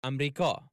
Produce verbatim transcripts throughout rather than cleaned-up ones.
امریکا.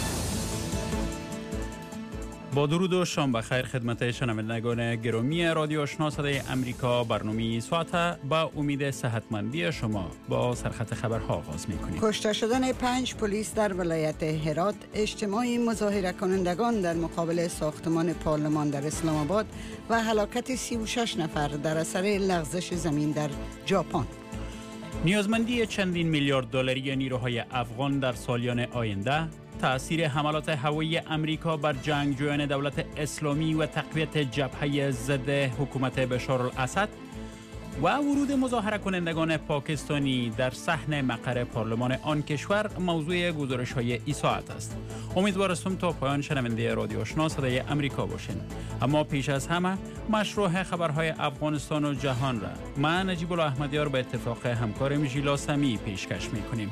با درود و شام بخیر خدمت شنوندگان گرامی رادیو آشنا صدای امریکا، برنامه ساعت با امید صحتمندی شما با سرخط خبرها آغاز می‌کنیم. کشته شدن پنج پلیس در ولایت هرات، اجتماع مظاهره کنندگان در مقابل ساختمان پارلمان در اسلام آباد و هلاکت سی و شش نفر در اثر لغزش زمین در ژاپن. نیازمندی چندین میلیارد دلاری نیروهای افغان در سالیان آینده، تأثیر حملات هوایی امریکا بر جنگجویان دولت اسلامی و تقویت جبهه ضد حکومت بشار الاسد و ورود مظاهره کنندگان پاکستانی در صحن مقر پارلمان آن کشور موضوع گزارش‌های این ساعت است. امیدوار هستم تا پایان شنونده رادیو آشنا صدای امریکا باشین. اما پیش از همه مشروع خبرهای افغانستان و جهان را من نجیب الاحمدیار به اتفاق همکارم ژیلا سمی پیشکش می‌کنیم.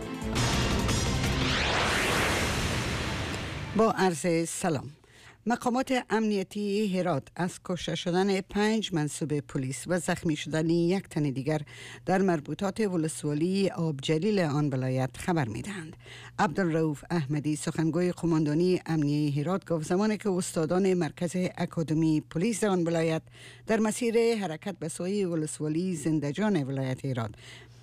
با عرض سلام. مقامات امنیتی هرات از کشته شدن پنج منصوب پلیس و زخمی شدن یک تن دیگر در مربوطات ولسوالی آبجلیل آن ولایت خبر می‌دهند. عبدالرؤوف احمدی سخنگوی قماندانی امنیتی هرات گفت زمانی که استادان مرکز اکادمی پلیس آن ولایت در مسیر حرکت به سوی ولسوالی زندجان ولایت هرات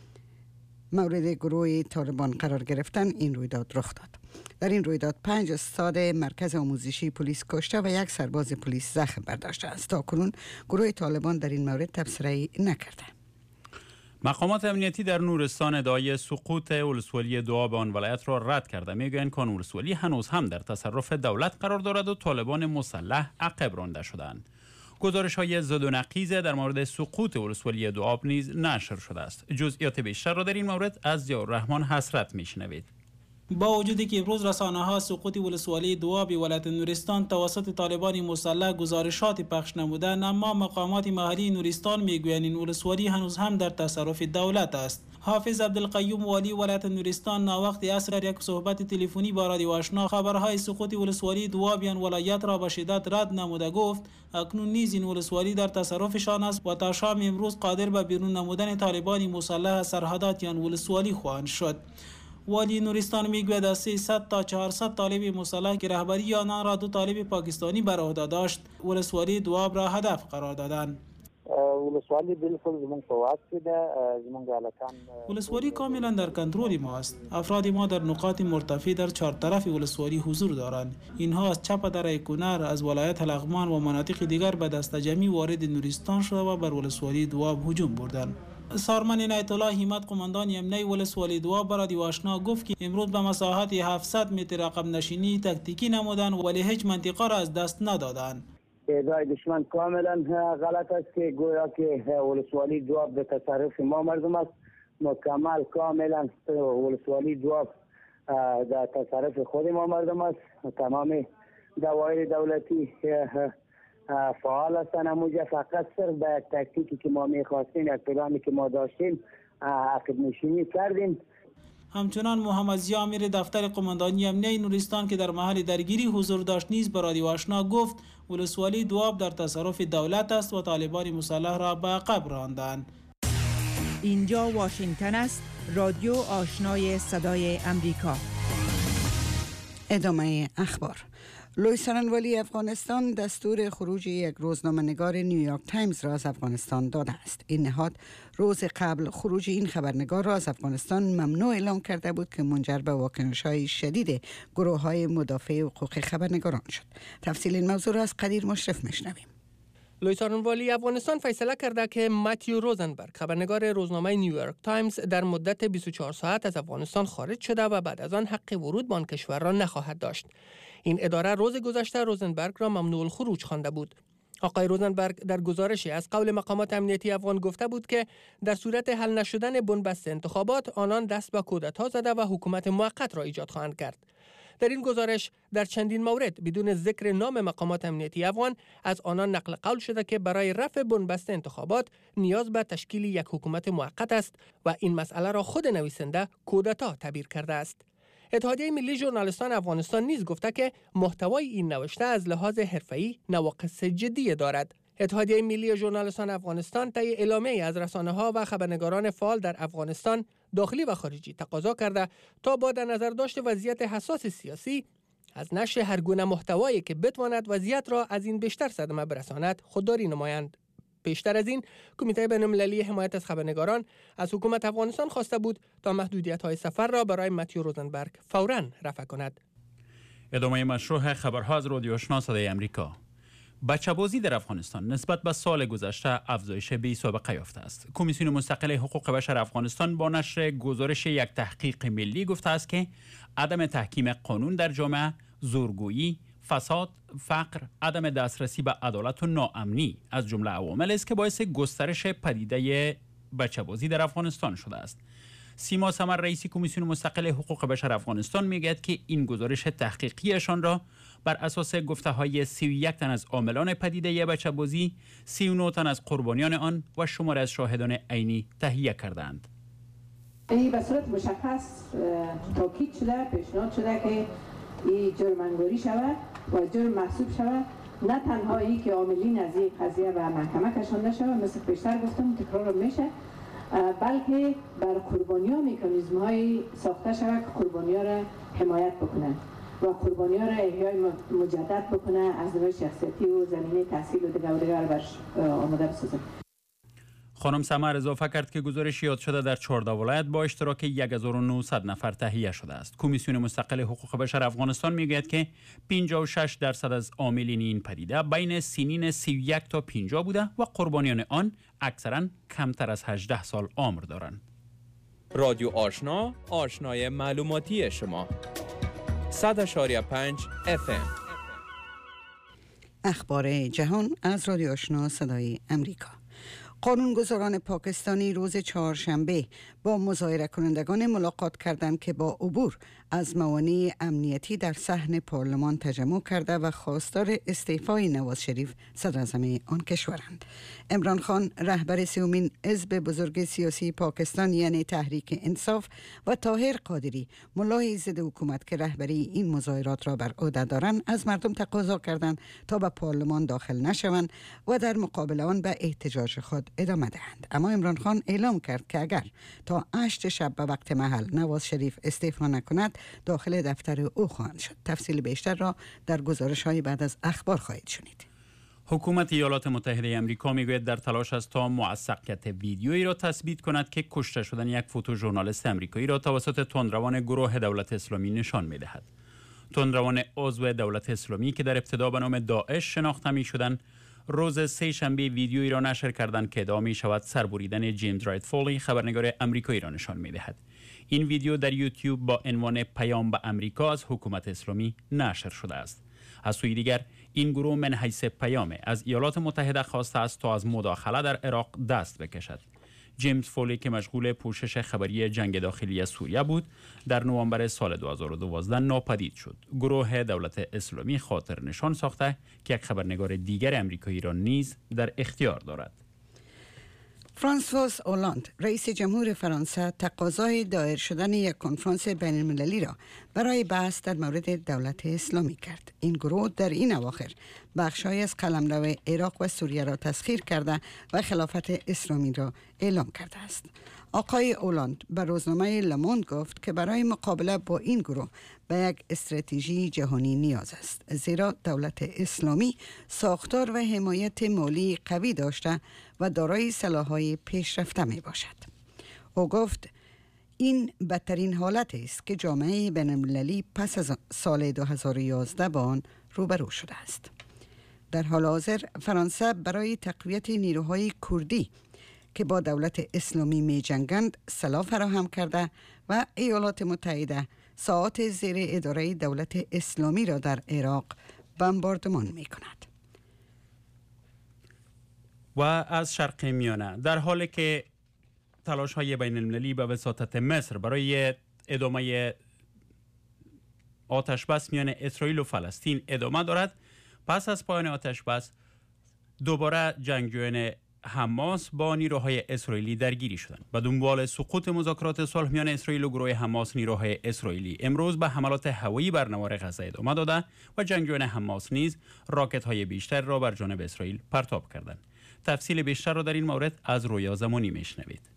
مورد گروه طالبان قرار گرفتن، این رویداد رخ داد. در این رویداد پنج استاد مرکز آموزشی پلیس کشته و یک سرباز پلیس زخم برداشته است. تا کنون گروه طالبان در این مورد تبصره نکرده. مقامات امنیتی در نورستان ادعای سقوط ولسوالی دو به آن ولایت را رد کرده. میگویند که آن ولسوالی هنوز هم در تصرف دولت قرار دارد و طالبان مسلح عقب رانده شدند. گزارش های زد و نقیز در مورد سقوط ولسوالی دوآب نیز نشر شده است. جزئیات بیشتر را در این مورد از ضیاءالرحمن حسرت میشنوید. با وجودی که امروز رسانه ها سقوط ولسوالی دوآب ولایت نورستان توسط طالبان مسلح گزارشات پخش نمودند، اما مقامات محلی نورستان میگویند این ولسوالی هنوز هم در تصرف دولت است. حافظ عبدالقیوم والی ولایت نورستان ناوقت عصر یک صحبت تلفنی با رادیو آشنا خبرهای سقوط ولسوالی دوآب آن ولایت را به شدت رد نموده گفت اکنون نیز این ولسوالی در تصرفشان است و تا شام امروز قادر به بیرون نمودن طالبان مسلح از سرحدات آن ولسوالی خواهند شد. والی نورستان میگوید از سیصد تا چهارصد طالب مسلح که رهبری آنان را دو طالب پاکستانی بر عهده داشت ولسوالی دوآب را هدف قرار دادند. ولسوالی بالکل زمون په واک کې ده. زمون الکان ولسوالی کاملا در کنترل ما است. افراد ما در نقاط مرتفع در چهار طرف ولسوالی حضور دارند. اینها از چپ دره کنر، از ولایت لغمان و مناطق دیگر به دست جمعی وارد نورستان شده و بر ولسوالی دوآب هجوم بردند. سارمن عنایت الله همت قماندان امنیتی ولسوالی دوآب برای رادیو آشنا گفت که امروز به مساحت هفتصد متر عقب نشینی تکتیکی نمودند ولی هیچ منطقه را از دست ندادند. ادعای دشمن کاملا غلط است که گویا که ولسوالی دوآب به تصرف ما مردم است. مکمل کاملا ولسوالی دوآب در تصرف خود ما مردم است. تمام دوایر دولتی فعال هستند. اموجه فقط صرف به یک تکتیکی که ما میخواستیم، یک پلامی که ما داشتیم عقب نشینی کردیم. همچنان محمد ضیا امیر دفتر قماندانی امنیتی نورستان که در محل درگیری حضور داشت نیز به رادیو آشنا گفت ولسوالی دوآب در تصرف دولت است و طالبان مسلح را به عقب راندند. اینجا واشنگتن است، رادیو آشنای صدای امریکا. ادامه اخبار. لویس رنوالی افغانستان دستور خروج یک روزنامه‌نگار نیویورک تایمز را از افغانستان داده است. این نهاد روز قبل خروج این خبرنگار را از افغانستان ممنوع اعلام کرده بود که منجر به واکنش‌های شدید گروه‌های مدافع حقوق خبرنگاران شد. تفصیل این موضوع را از قدیر مشرف میشنویم. لویس رنوالی افغانستان فیصله کرده که متیو روزنبرگ خبرنگار روزنامه نیویورک تایمز در مدت بیست و چهار ساعت از افغانستان خارج شده و بعد از آن حق ورود به آن کشور را نخواهد داشت. این اداره روز گذشته روزنبرگ را ممنوع الخروج خوانده بود. آقای روزنبرگ در گزارشی از قول مقامات امنیتی افغان گفته بود که در صورت حل نشدن بنبست انتخابات آنان دست به کودتا زده و حکومت موقت را ایجاد خواهند کرد. در این گزارش در چندین مورد بدون ذکر نام مقامات امنیتی افغان از آنان نقل قول شده که برای رفع بنبست انتخابات نیاز به تشکیل یک حکومت موقت است و این مسئله را خود نویسنده کودتا تعبیر کرده است. اتحادیه ملی ژورنالیستان افغانستان نیز گفته که محتوای این نوشته از لحاظ حرفه‌ای نواقص جدی دارد. اتحادیه ملی ژورنالیستان افغانستان طی اعلامیه‌ای از رسانه‌ها و خبرنگاران فعال در افغانستان داخلی و خارجی تقاضا کرده تا با در نظر داشت وضعیت حساس سیاسی از نشر هر گونه محتوایی که بتواند وضعیت را از این بیشتر صدمه برساند خودداری نمایند. بیشتر از این، کمیته بین‌المللی حمایت از خبرنگاران از حکومت افغانستان خواسته بود تا محدودیت‌های سفر را برای متیو روزنبرگ فوراً رفع کند. ادامه مشروع خبرها از رادیو آشنا صدای امریکا. بچه‌بازی در افغانستان نسبت به سال گذشته افزایش بی سابقه یافته است. کمیسیون مستقل حقوق بشر افغانستان با نشر گزارش یک تحقیق ملی گفته است که عدم تحکیم قانون در جامعه، زورگویی، فساد، فقر، عدم دسترسی به عدالت و ناامنی از جمله عوامل است که باعث گسترش پدیده بچه‌بازی در افغانستان شده است. سیما سمر رئیس کمیسیون مستقل حقوق بشر افغانستان میگوید که این گزارش تحقیقیشان را بر اساس گفته‌های سی و یک تن از عاملان پدیده بچه‌بازی، سی و نه تن از قربانیان آن و شمار از شاهدان عینی تهیه کردند. این به صورت مشخص تاکید شده، پیشنهاد شده که این جرم انگاری شود و جرم محسوب شود، نه تنها ای که عاملین از این قضیه به محکمه کشانده شود، مثل پیشتر گفتم تکرار میشه، بلکه بر قربانی‌ها مکانیزم‌های ساخته شود که قربانی‌ها را حمایت بکنند و قربانی‌ها را احیای مجدد بکنه، از نظر شخصیتی و زمینه تحصیل و دیگر و دیگر برش آماده بسازه. خانم سمر اضافه کرد که گزارش یاد شده در چهارده ولایت با اشتراک هزار و نهصد نفر تهیه شده است. کمیسیون مستقل حقوق بشر افغانستان میگوید که پنجاه و شش درصد از عاملین این پدیده بین سنین سی و یک تا پنجاه بوده و قربانیان آن اکثرا کمتر از هجده سال عمر دارند. رادیو آشنا، آشنای معلوماتی شما. صد و پنج اف ام. اخبار جهان از رادیو آشنا صدای امریکا. قانونگذاران پاکستانی روز چهارشنبه با مظاهره کنندگان ملاقات کردند که با عبور از موانع امنیتی در صحن پارلمان تجمع کرده و خواستار استعفای نواز شریف صدر اعظم آن کشورند. عمران خان رهبر سومین حزب بزرگ سیاسی پاکستان یعنی تحریک انصاف و طاهر قادری ملای ضد حکومت که رهبری این مظاهرات را بر عهده دارند از مردم تقاضا کردند تا به پارلمان داخل نشوند و در مقابل آن به احتجاج خود ادامه دهند. اما عمران خان اعلام کرد که اگر تا هشت شب به وقت محل نواز شریف استعفا نکند داخل دفتر او خواهند شد. تفصیل بیشتر را در گزارش های بعد از اخبار خواهید شنید. حکومت ایالات متحده آمریکا میگوید در تلاش است تا موثقیت ویدیویی را تثبیت کند که کشته شدن یک فوتوژورنالیست آمریکایی را توسط تندروان گروه دولت اسلامی نشان میدهد. تندروان عضو دولت اسلامی که در ابتدا به نام داعش شناخته میشدند روز سه شنبه ویدیویی را نشر کردند که ادعا می شود سربریدن جیمز رایت فولی خبرنگار آمریکایی را نشان می دهد. این ویدیو در یوتیوب با عنوان پیام به آمریکا از حکومت اسلامی نشر شده است. از سوی دیگر این گروه من حیث پیام از ایالات متحده خواسته است تا از مداخله در عراق دست بکشد. جیمز فولی که مشغول پوشش خبری جنگ داخلی سوریه بود در نوامبر سال دو هزار و دوازده ناپدید شد. گروه دولت اسلامی خاطر نشان ساخته که یک خبرنگار دیگر آمریکایی را نیز در اختیار دارد. فرانسواز اولاند رئیس جمهور فرانسه تقاضای دایر شدن یک کنفرانس بین المللی را برای بحث در مورد دولت اسلامی کرد. این گروه در این اواخر بخش‌هایی از قلمرو عراق و سوریه را تسخیر کرده و خلافت اسلامی را اعلام کرده است. آقای اولاند به روزنامه لموند گفت که برای مقابله با این گروه به یک استراتژی جهانی نیاز است، زیرا دولت اسلامی ساختار و حمایت مالی قوی داشته و دارای سلاح‌های پیشرفته می باشد. او گفت این بدترین حالت است که جامعه بین‌المللی پس از سال دو هزار و یازده با آن روبرو شده است. در حال حاضر فرانسه برای تقویت نیروهای کردی که با دولت اسلامی می جنگند سلاح فراهم کرده و ایالات متحده ساعات زیر اداره دولت اسلامی را در عراق بمباردمان می کند. و از شرق میانه در حالی که تلاش های بین المللی به وساطت مصر برای ادامه آتش بس میان اسرائیل و فلسطین ادامه دارد، پس از پایان آتش بس دوباره جنگجویان حماس با نیروهای اسرائیلی درگیری شدند. به دنبال سقوط مذاکرات صلح میان اسرائیل و گروه حماس، نیروهای اسرائیلی امروز به حملات هوایی بر نوار غزه ادامه داده و جنگجویان حماس نیز راکت‌های بیشتر را بر جانب اسرائیل پرتاب کردند. تفصیل بیشتر را در این مورد از رویا زمانی میشنوید.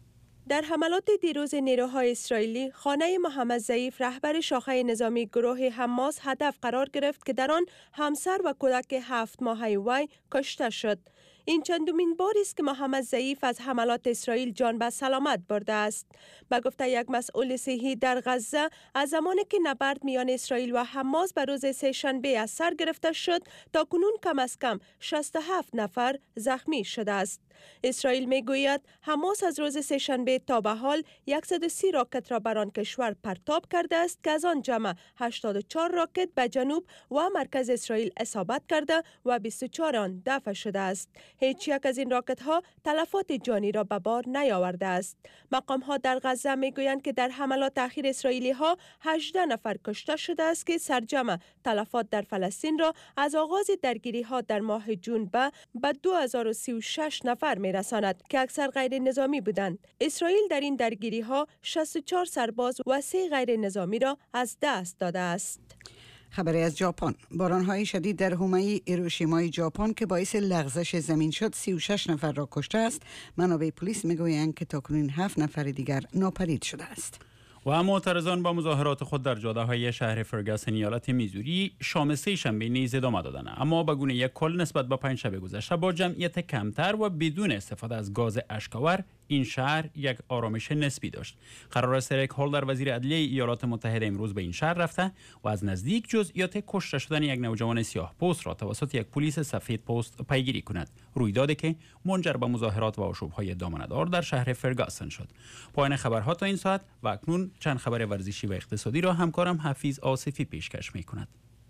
در حملات دیروز نیروهای اسرائیلی خانه محمد ضعیف رهبر شاخه نظامی گروه حماس هدف قرار گرفت که در آن همسر و کودک هفت ماهه وی کشته شد. این چندمین بار است که محمد ضعیف از حملات اسرائیل جان به سلامت برده است. به گفته یک مسئول صحی در غزه، از زمانی که نبرد میان اسرائیل و حماس به روز سه‌شنبه از سر گرفته شد تا کنون کم از کم شصت و هفت نفر زخمی شده است. اسرائیل میگوید حماس از روز سه‌شنبه تا به حال صد و سی راکت را بر آن کشور پرتاب کرده است که از آن جمع هشتاد و چهار راکت به جنوب و مرکز اسرائیل اصابت کرده و بیست و چهار آن دفع شده است. هیچ یک از این راکت ها تلفات جانی را به بار نیاورده است. مقام ها در غزه میگویند که در حملات اخیر اسرائیلی ها هجده نفر کشته شده است که سرجمع تلفات در فلسطین را از آغاز درگیری ها در ماه جون به به دو هزار و سی و شش نفر میرساند که اکثر غیر نظامی بودند. اسرائیل در این درگیری ها شصت و چهار سرباز و سه غیر نظامی را از دست داده است. خبری از ژاپن. باران‌های شدید در حومه هیروشیمای ژاپن که باعث لغزش زمین شد سی و شش نفر را کشته است. منابع پلیس میگویند که تاکنون هفت نفر دیگر ناپدید شده است. و معترضان با مظاهرات خود در جاده‌های شهر فرگاسون ایالت میزوری شام سه شنبه نیز ادامه دادند، اما به گونه یک کل نسبت به پنج شنبه گذشته با جمعیت کمتر و بدون استفاده از گاز اشک‌آور این شهر یک آرامش نسبی داشت. قرار است اریک هولدر وزیر عدلیه ایالات متحده امروز به این شهر رفته و از نزدیک جزئیات کشته شدن یک نوجوان سیاه پوست را توسط یک پلیس سفید پوست پیگیری کند. رویدادی که منجر به مظاهرات و آشوب‌های دامنه‌دار در شهر فرگاسون شد. پایان خبرها تا این ساعت و اکنون چند خبر ورزشی و اقتصادی را همکارم حفیظ آصفی پیشکش می‌کند.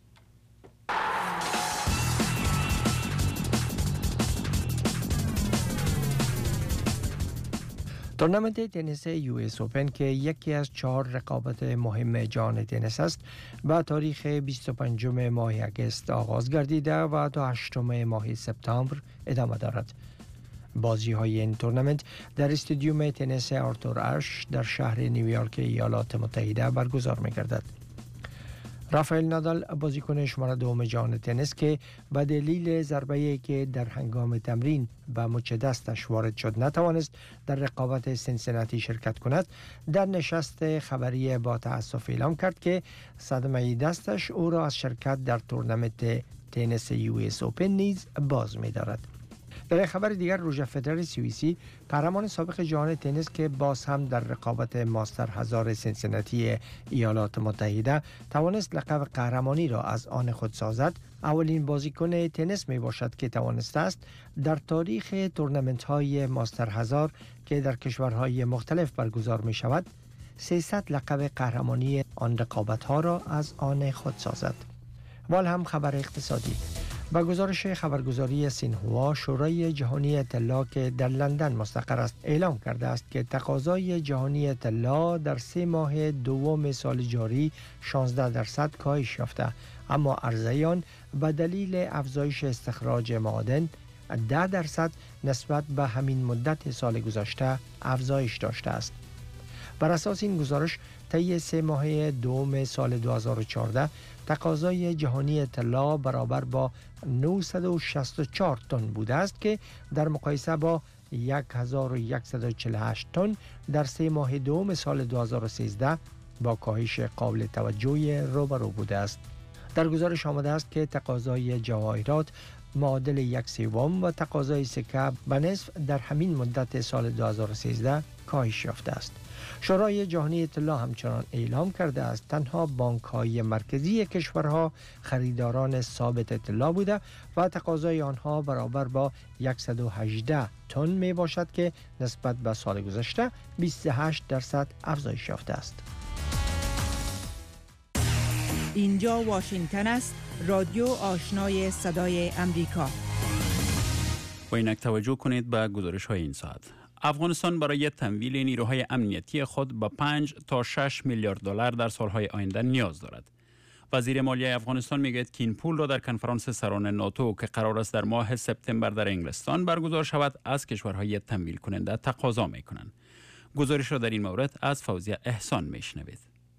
تورنمنت تنیس یو اس اوپن که یکی از چهار رقابت مهم جهان تنیس است با تاریخ بیست و پنجم ماه اگست آغاز گردیده و تا هشتم ماه سپتامبر ادامه دارد. بازی های این تورنمنت در استادیوم تنیس آرتور اش در شهر نیویورک ایالات متحده برگزار می گردد. رافائل نادال بازیکن شماره دوم جهان تنیس که به دلیل ضربه‌ای که در هنگام تمرین به مچ دستش وارد شد نتوانست در رقابت سنسناتی شرکت کند، در نشست خبری با تأسف اعلام کرد که صدمه دستش او را از شرکت در تورنمنت تنیس یو اس اوپن نیز باز می دارد. در خبر دیگر روژر فدرر سوئیسی قهرمان سابق جهان تنیس که باز هم در رقابت ماستر هزار سنسناتی ایالات متحده توانست لقب قهرمانی را از آن خود سازد، اولین بازیکن تنیس می باشد که توانسته است در تاریخ تورنمنت های ماستر هزار که در کشورهای مختلف برگزار می شود سیصد لقب قهرمانی آن رقابت ها را از آن خود سازد. وال هم خبر اقتصادی. با گزارش خبرگزاری سینهوا، شورای جهانی اطلاع که در لندن مستقر است اعلام کرده است که تقاضای جهانی اطلاع در سه ماه دوم سال جاری شانزده درصد کاهش یافته، اما عرضه آن به دلیل افزایش استخراج معادن ده درصد نسبت به همین مدت سال گذشته افزایش داشته است. بر اساس این گزارش طی سه ماه دوم سال دو هزار و چهارده تقاضای جهانی اطلاع برابر با نهصد و شصت و چهار تن بوده است که در مقایسه با هزار و صد و چهل و هشت تن در سه ماه دوم سال دو هزار و سیزده با کاهش قابل توجهی روبرو بوده است. در گزارش آمده است که تقاضای جواهرات معادل یک سوم و تقاضای سکه به نصف در همین مدت سال دو هزار و سیزده کاهش یافته است. شورای جهانی اطلاع همچنان اعلام کرده است تنها بانک‌های مرکزی کشورها خریداران ثابت اطلاع بوده و تقاضای آنها برابر با صد و هجده تن می باشد که نسبت به سال گذشته بیست و هشت درصد افزایش یافته است. اینجا واشنگتن است، رادیو آشنای صدای امریکا. با اینک توجه کنید به گزارش های این ساعت. افغانستان برای تمویل نیروهای امنیتی خود با پنج تا شش میلیارد دلار در سالهای آینده نیاز دارد. وزیر مالیه افغانستان میگوید که این پول را در کنفرانس سران ناتو که قرار است در ماه سپتامبر در انگلستان برگزار شود از کشورهای تمویل کننده تقاضا میکنند. گزارش را در این مورد از فوزیه احسان میشنوید.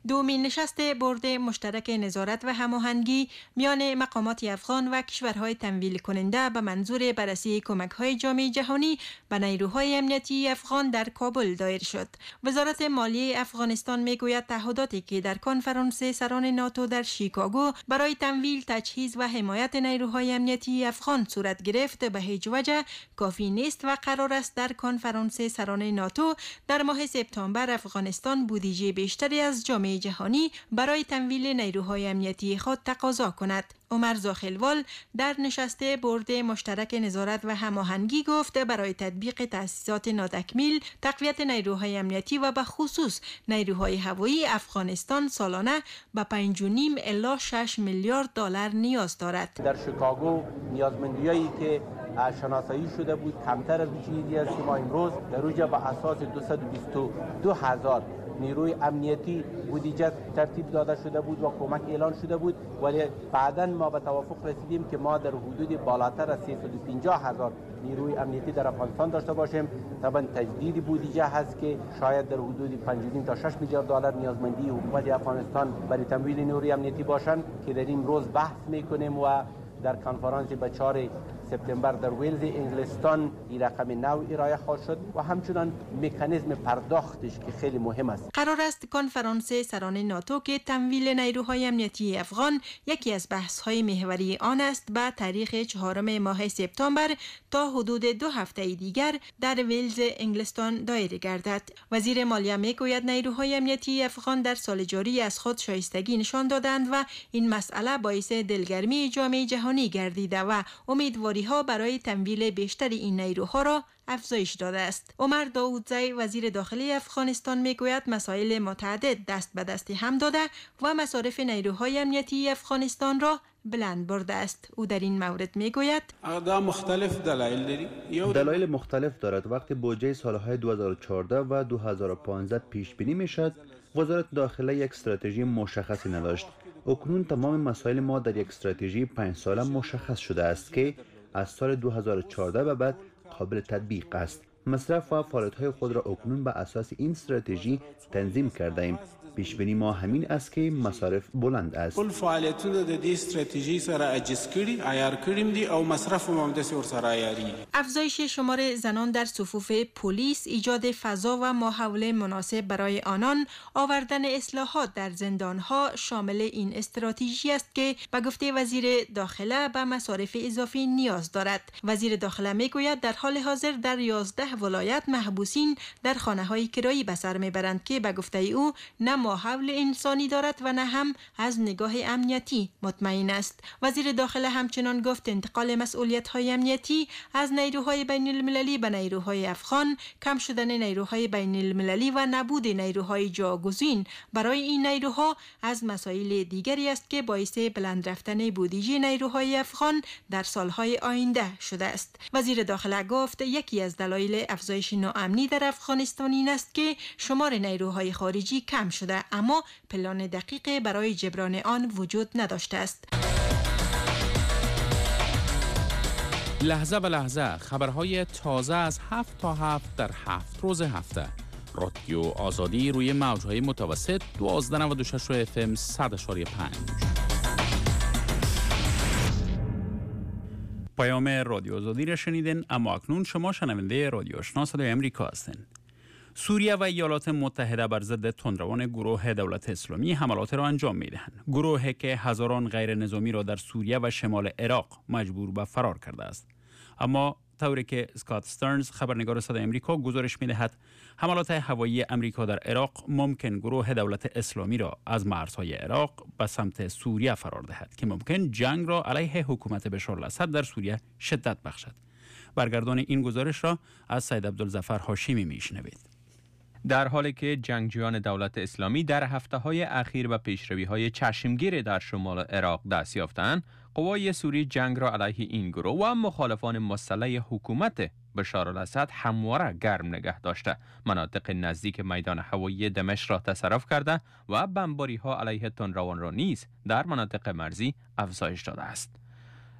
دومین نشست بورد مشترک نظارت و هماهنگی میان مقامات افغان و کشورهای تمویل کننده به منظور بررسی کمک‌های جامعه جهانی به نیروهای امنیتی افغان در کابل دایر شد. وزارت مالیه افغانستان میگوید تعهداتی که در کنفرانس سران ناتو در شیکاگو برای تمویل، تجهیز و حمایت نیروهای امنیتی افغان صورت گرفت به هیچ وجه کافی نیست و قرار است در کنفرانس سران ناتو در ماه سپتامبر افغانستان بودجه بیشتری از جامعه جهانی برای تمویل نیروهای امنیتی خود تقاضا کند. عمر زاخلوال در نشست بورد مشترک نظارت و هماهنگی گفت برای تطبیق تأسیسات ناتکمیل، تقویت نیروهای امنیتی و به خصوص نیروهای هوایی افغانستان سالانه به پنج و نیم الی شش میلیارد دلار نیاز دارد. در شیکاگو نیازمندیایی که شناسایی شده بود کمتر از چیزی است که ما امروز در روزه به اساس دویست و بیست و دو هزار نیروی امنیتی بودجه ترتیب داده شده بود و کمک اعلان شده بود، ولی بعداً ما به توافق رسیدیم که ما در حدود بالاتر از سیصد و پنجاه هزار نیروی امنیتی در افغانستان داشته باشیم. طبعا تجدید بودجه هست که شاید در حدود پنج و نیم تا شش میلیارد دلار نیازمندی حکومت افغانستان برای تمویل نیروی امنیتی باشند که در این روز بحث میکنیم و در کنفرانس به چهارم سپتامبر در ویلز انگلستان این رقم نو ارائه خواهد شد و همچنان مکانیزم پرداختش که خیلی مهم است. قرار است کنفرانس سران ناتو که تمویل نیروهای امنیتی افغان یکی از بحث‌های محوری آن است به تاریخ چهارم ماه سپتامبر تا حدود دو هفته دیگر در ویلز انگلستان دایر گردد. وزیر مالیه میگوید نیروهای امنیتی افغان در سال جاری از خود شایستگی نشان دادند و این مسئله باعث دلگرمی جامعه جهانی گردیده و امیدواری ها برای تمویل بیشتر این نیروها را افزایش داده است. عمر داودزی وزیر داخلی افغانستان میگوید مسائل متعدد دست به دست هم داده و مصارف نیروهای امنیتی افغانستان را بلند برده است. او در این مورد میگوید مختلف دلایل داری. دلایل مختلف دارد. وقتی بودجه سالهای دو هزار و چهارده و دو هزار و پانزده پیش بینی میشد، وزارت داخله یک استراتژی مشخصی نداشت. اکنون تمام مسائل ما در یک استراتژی پنج ساله مشخص شده است که از سال دو هزار و چهارده و بعد قابل تطبیق است. مصرف و فعالیت‌های خود را اکنون بر اساس این استراتژی تنظیم کرده ایم. پیش بینی ما همین است که مصارف بلند است. کل فعالیتونه د دې استراتژی سره اجس کړي، عیار کړیم دي او مصرف هم هم داسې ورسره عیاري. افزایش شمار زنان در صفوف پلیس، ایجاد فضا و ماحول مناسب برای آنان، آوردن اصلاحات در زندانها شامل این استراتژی است که به گفته وزیر داخله به مصارف اضافی نیاز دارد. وزیر داخله میگوید در حال حاضر در یازده ولایت محبوسین در خانه‌های کرایی به سر میبرند که به گفته او نه ماحول انسانی دارد و نه هم از نگاه امنیتی مطمئن است. وزیر داخله همچنان گفت انتقال مسئولیت‌های امنیتی از نیروهای بین المللی به نیروهای افغان، کم شدن نیروهای بین المللی و نبود نیروهای جاگزین برای این نیروها از مسائل دیگری است که باعث بلند رفتن بودجه نیروهای افغان در سالهای آینده شده است. وزیر داخله گفت یکی از دلایل افزایش ناامنی در افغانستان این است که شمار نیروهای خارجی کم شده، اما پلان دقیق برای جبران آن وجود نداشته است. لحظه به لحظه خبرهای تازه از هفت تا هفت در هفت روز هفته. رادیو آزادی روی موجهای متوسط دوازده و نود و شش اف ام صد اشاری پنج. پیام رادیو آزادی را شنیدین، اما اکنون شما شنونده رادیو آشنا صدای امریکا هستین. سوریه و ایالات متحده بر ضد تندروان گروه دولت اسلامی حملات را انجام می‌دهند. گروهی که هزاران غیر نظامی را در سوریه و شمال عراق مجبور به فرار کرده است. اما طوری که اسکات استرنز خبرنگار صدای امریکا گزارش می‌دهد، حملات هوایی امریکا در عراق ممکن گروه دولت اسلامی را از مرزهای عراق به سمت سوریه فرار دهد که ممکن جنگ را علیه حکومت بشار الاسد در سوریه شدت بخشد. برگردان این گزارش را از سید عبدالظفر هاشمی میشنوید. در حالی که جنگجویان دولت اسلامی در هفته‌های اخیر به پیشروی‌های چشمگیر در شمال عراق دست یافتند، قوای سوری جنگ را علیه این گروه و مخالفان مسلح حکومت بشار الاسد همواره گرم نگه داشته، مناطق نزدیک میدان هوایی دمشق را تصرف کرده و بمباری‌ها علیه تندروان را نیز در مناطق مرزی افزایش داده است.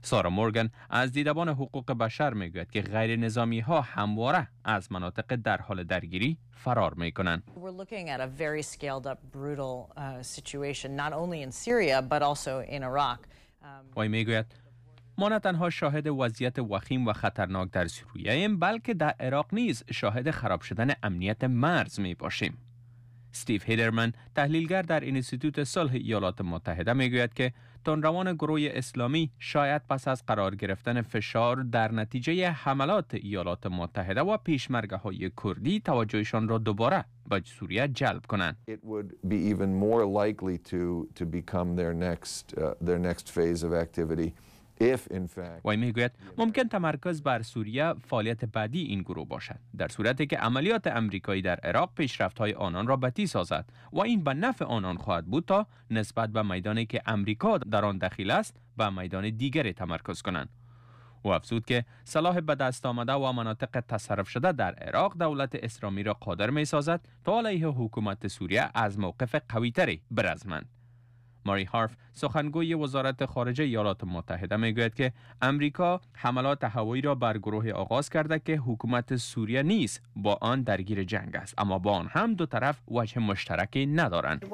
سارا مورگان از دیدبان حقوق بشر میگوید که غیر نظامی ها همواره از مناطق در حال درگیری فرار میکنند. We're looking at a very scaled up brutal uh, situation not only in Syria but also in Iraq. وی میگوید ما نه تنها شاهد وضعیت وخیم و خطرناک در سوریه ایم بلکه در عراق نیز شاهد خراب شدن امنیت مرز می باشیم. استیو هیدرمن تحلیلگر در انستیتوت صلح ایالات متحده میگوید که تندروان گروه اسلامی شاید پس از قرار گرفتن فشار در نتیجه حملات ایالات متحده و پیشمرگه‌های کردی توجهشان را دوباره به سوریه جلب کنند. It would be even more likely to to become their next uh, their next phase of activity. وی میگوید ممکن تمرکز بر سوریه فعالیت بعدی این گروه باشد در صورتی که عملیات امریکایی در عراق پیشرفت‌های آنان را بطی سازد و این به نفع آنان خواهد بود تا نسبت به میدانی که امریکا در آن دخیل است به میدان دیگری تمرکز کنند. و افزود که سلاح به دست آمده و مناطق تصرف شده در عراق دولت اسلامی را قادر می سازد تا علیه حکومت سوریه از موقف قوی‌تری برزمند. ماری هارف سخنگوی وزارت خارجه ایالات متحده میگوید که امریکا حملات هوایی را بر گروه آغاز کرده که حکومت سوریه نیز با آن درگیر جنگ است اما با آن هم دو طرف وجه مشترکی ندارند.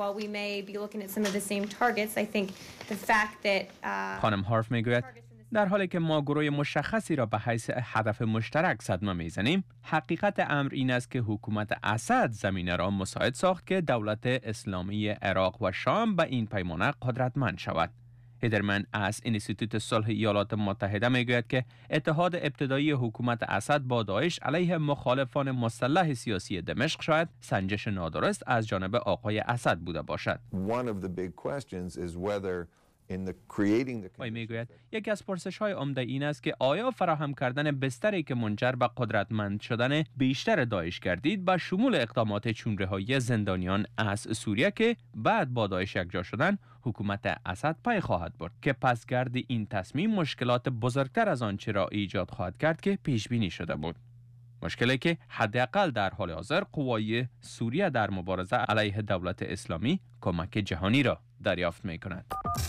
خانم هارف میگوید در حالی که ما گروه مشخصی را به حیث هدف مشترک صدمه میزنیم حقیقت امر این است که حکومت اسد زمینه را مساعد ساخت که دولت اسلامی عراق و شام به این پیمانه قدرتمند شود. هیدرمن از انستیتوت صلح ایالات متحده میگوید که اتحاد ابتدایی حکومت اسد با داعش علیه مخالفان مسلح سیاسی دمشق شاید سنجش نادرست از جانب آقای اسد بوده باشد. One of the big questions is whether وی میگوید یکی از پرسش‌های عمده این است که آیا فراهم کردن بستری که منجر به قدرتمند شدن بیشتر داعش گردید با شمول اقدامات چون‌رهایی زندانیان از سوریه که بعد با داعش یکجا شدن حکومت اسد پی خواهد برد که پسگرد این تصمیم مشکلات بزرگتر از آنچه را ایجاد خواهد کرد که پیش بینی شده بود. مشکلی که حداقل در حال حاضر قوای سوریه در مبارزه علیه دولت اسلامی کمک جهانی را دریافت می‌کند.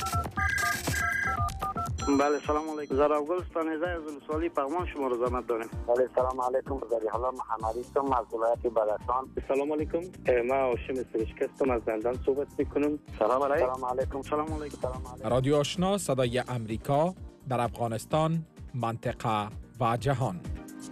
بله سلام علیکم. زرا گلستان از ولسوالی پغمان شما رو زحمت داریم. بله سلام علیکم. زری حالا محمدی هستم از ولایت بلخان. سلام علیکم. ما هاشم سرشکستم از زندان صحبت میکنم. سلام علیکم. سلام علیکم. سلام علیکم. سلام علیکم. رادیو آشنا صدای امریکا در افغانستان، منطقه و جهان.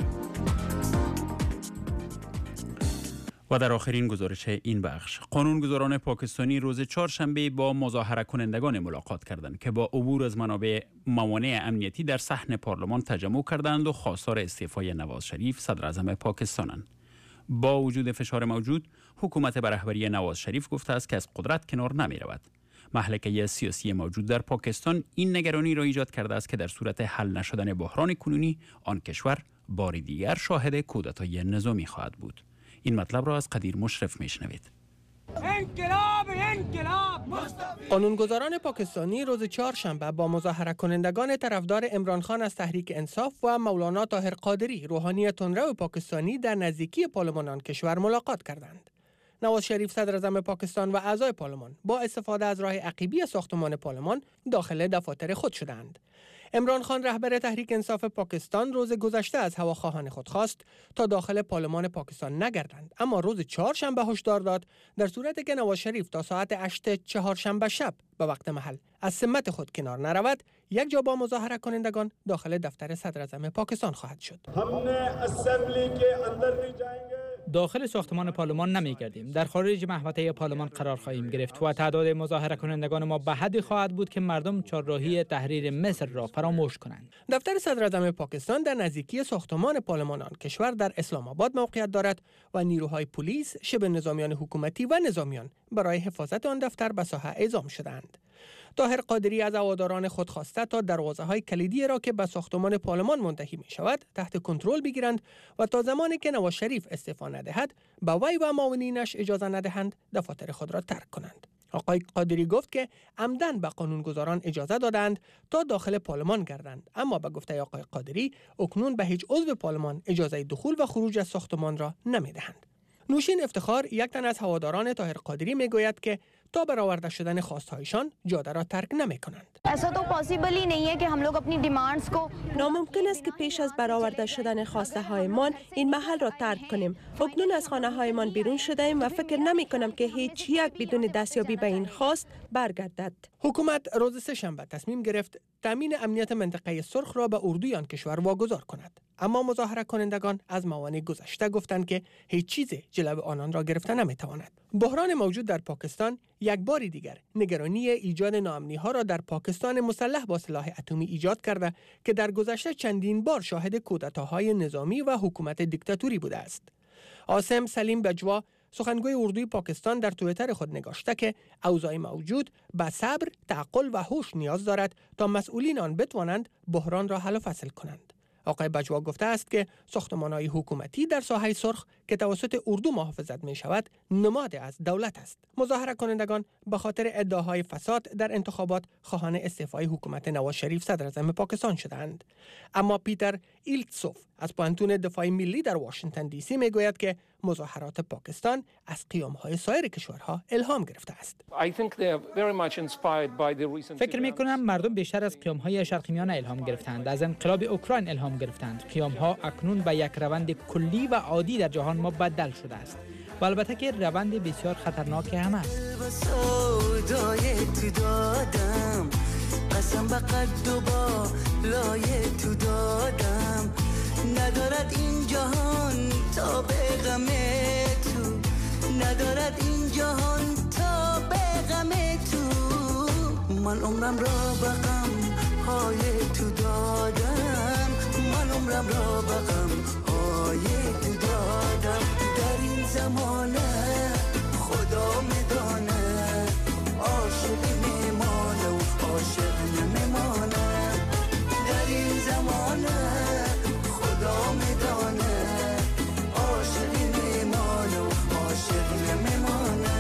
و در آخرین گزارش این بخش قانونگذاران پاکستانی روز چهارشنبه با مظاهره کنندگان ملاقات کردند که با عبور از منابع موانع امنیتی در صحن پارلمان تجمع کردند و خواستار استعفای نواز شریف صدر اعظم پاکستانند. با وجود فشار موجود حکومت به رهبری نواز شریف گفته است که از قدرت کنار نمی رود. محلکه سیاسی موجود در پاکستان این نگرانی را ایجاد کرده است که در صورت حل نشدن بحران کنونی آن کشور بار دیگر شاهد کودتای نظامی خواهد بود. این مطلب را از قدیر مشرف میشنوید. انقلاب انقلاب قانونگذاران پاکستانی روز چهارشنبه با مظاهره کنندگان طرفدار عمران خان از تحریک انصاف و مولانا طاهر قادری روحانی تندرو پاکستانی در نزدیکی پارلمان آن کشور ملاقات کردند. نواز شریف صدر اعظم پاکستان و اعضای پارلمان با استفاده از راه عقیبی ساختمان پارلمان داخل دفاتر خود شدند. عمران خان رهبر تحریک انصاف پاکستان روز گذشته از هواخواهان خود خواست تا داخل پارلمان پاکستان نگردند، اما روز چهارشنبه هشدار داد در صورتی که نواز شریف تا ساعت هشت چهارشنبه شب به وقت محل از سمت خود کنار نرود، یک جا با مظاهره کنندگان داخل دفتر صدر اعظم پاکستان خواهد شد. داخل ساختمان پارلمان نمی‌گردیم. در خارج محوطه پارلمان قرار خواهیم گرفت و تعداد مظاهره کنندگان ما به حدی خواهد بود که مردم چهارراهی تحریر مصر را فراموش کنند. دفتر صدر اعظم پاکستان در نزدیکی ساختمان پارلمان آن کشور در اسلام آباد موقعیت دارد و نیروهای پلیس، شبه نظامیان حکومتی و نظامیان برای حفاظت آن دفتر به ساحه اعزام شدند. طاهر قادری از هواداران خود خواسته تا دروازه‌های کلیدی را که به ساختمان پارلمان منتهی می شود تحت کنترل بگیرند و تا زمانی که نواز شریف استعفا ندهد به وی و معاونینش اجازه ندهند دفاتر خود را ترک کنند. آقای قادری گفت که عمدن به قانونگذاران اجازه دادند تا داخل پارلمان گردند، اما به گفته آقای قادری اکنون به هیچ عضو پارلمان اجازه دخول و خروج از ساختمان را نمیدهند. نوشین افتخار یک تن از هواداران طاهر قادری میگوید که تا برآورده شدن خواستهایشان جاده را ترک نمی کنند. ناممکن است که پیش از برآورده شدن خواسته هایمان این محل را ترک کنیم. اکنون از خانه هایمان بیرون شده ایم و فکر نمی کنم که هیچ یک بدون دستیابی به این خواست برگردد. حکومت روز سه‌شنبه تصمیم گرفت تامین امنیت منطقه سرخ را به اردوی آن کشور واگذار کند، اما مظاهره کنندگان از موانع گذشته گفتند که هیچ چیزی جلو آنان را گرفته نمیتواند. بحران موجود در پاکستان یک بار دیگر نگرانی ایجاد ناامنی ها را در پاکستان مسلح با سلاح اتمی ایجاد کرده که در گذشته چندین بار شاهد کودتاهای نظامی و حکومت دیکتاتوری بوده است. عاصم سلیم بجوا، سخنگوی اردوی پاکستان، در توییتر خود نگاشته که اوضاع موجود به صبر، تعقل و هوش نیاز دارد تا مسئولین آن بتوانند بحران را حل و فصل کنند. آقای بجوا گفته است که ساختمان‌های حکومتی در ساحه سرخ که توسط اردو محافظت می شود نماد از دولت است. مظاهره کنندگان به خاطر ادعاهای فساد در انتخابات خواهان استعفای حکومت نواز شریف صدر اعظم پاکستان شدند. اما پیتر ایلتسوف از پوانتون دفاع ملی در واشنگتن دی سی می گوید که مظاهرات پاکستان از قیام‌های سایر کشورها الهام گرفته است. فکر می کنم مردم بیشتر از قیام‌های شرق میانه الهام گرفتند. از انقلاب اوکراین الهام گرفتند. قیام‌ها اکنون به یک روند کلی و عادی در جهان مبدل شده است. و البته که روند بسیار خطرناک هم است. قسم به قد و بالای تو دادم، ندارد این جهان تا به غم تو، ندارد این جهان تا به غم تو. من عمرم را به غم های تو دادم، من عمرم را به غم های تو دادم. در این زمانه خدا میدانه عاشق میمانه و عاشق نمیمانه. در این زمانه خدا میدانه عاشق میمانه و عاشق نمیمانه.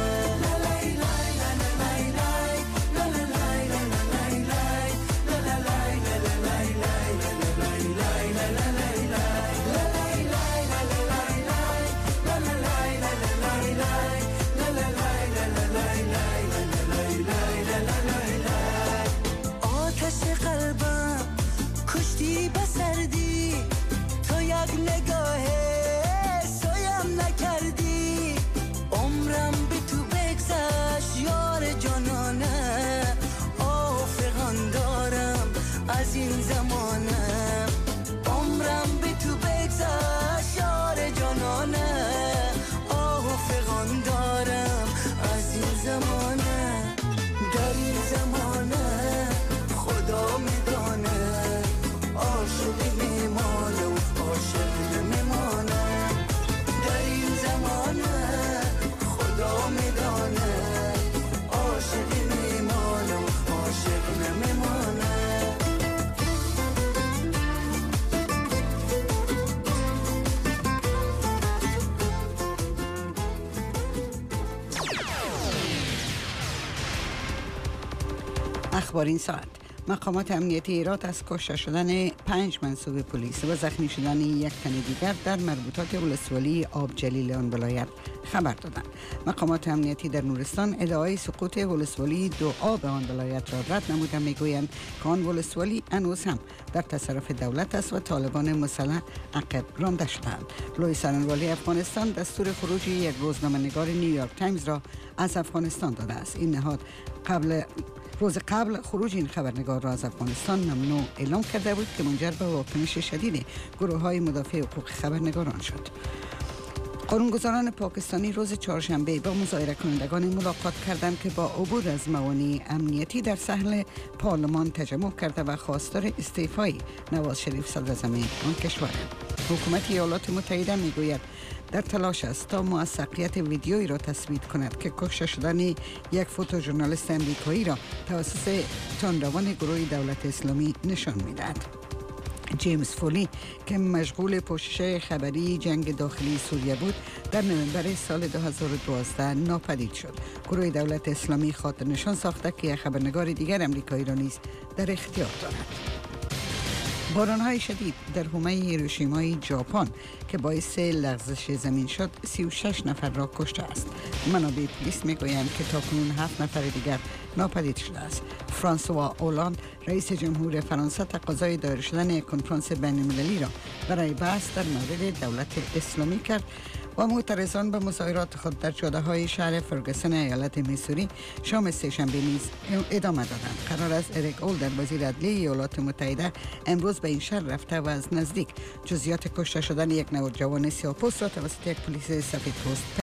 اخبار این ساعت: مقامات امنیتی ایران از کشته شدن پنج منصوب پلیس و زخمی شدن یک تن دیگر در مربوطات ولسوالی آب جلیل آن ولایت خبر دادند. مقامات امنیتی در نورستان ادعای سقوط ولسوالی دو آب آن ولایت را رد نموده میگویند که آن ولسوالی هنوز هم در تصرف دولت است و طالبان مسلح عقب رانده شدند. لوی سرنوالی افغانستان دستور خروج یک روزنامه‌نگار نیویورک تایمز را از افغانستان داده است. این نهاد قبل روز قبل خروج این خبرنگار را از افغانستان ممنوع اعلام کرده بود که منجر به واکنش شدید گروه‌های مدافع حقوق خبرنگاران شد. قانونگذاران پاکستانی روز چهارشنبه با مظاهره کنندگان ملاقات کردند که با عبور از موانع امنیتی در ساحل پارلمان تجمع کرده و خواستار استعفای نواز شریف صدر اعظم آن کشور. حکومت ایالات متحده میگوید در تلاش است تا موثقیت ویدیویی را تثبیت کند که کشته شدن یک فوتوژورنالیست امریکایی را توسط تندروان گروه دولت اسلامی نشان می‌دهد. جیمز فولی که مشغول پوشش خبری جنگ داخلی سوریه بود در نوامبر سال دو هزار و دوازده ناپدید شد. گروه دولت اسلامی خاطر نشان ساخته که یک خبرنگار دیگر امریکایی را نیز در اختیار دارد. باران‌های شدید در حومه هیروشیمای ژاپن که باعث لغزش زمین شد سی و شش نفر را کشته است. منابع پلیس میگویند که تاکنون هفت نفر دیگر ناپدید شده است. فرانسوا اولاند رئیس جمهور فرانسه تقاضای دایر شدن کنفرانس بین المللی را برای بحث در مورد دولت اسلامی کرد و معترضان به مظاهرات خود در جاده‌های شهر فرگسون ایالت میسوری شام سه‌شنبه نیز ادامه دادند. قرار است اریک اولدر وزیر عدلیه ایالات متحده امروز به این شهر رفته و از نزدیک جزئیات کشته شدن یک نوجوان سیاه‌پوست را توسط یک پلیس سفیدپوست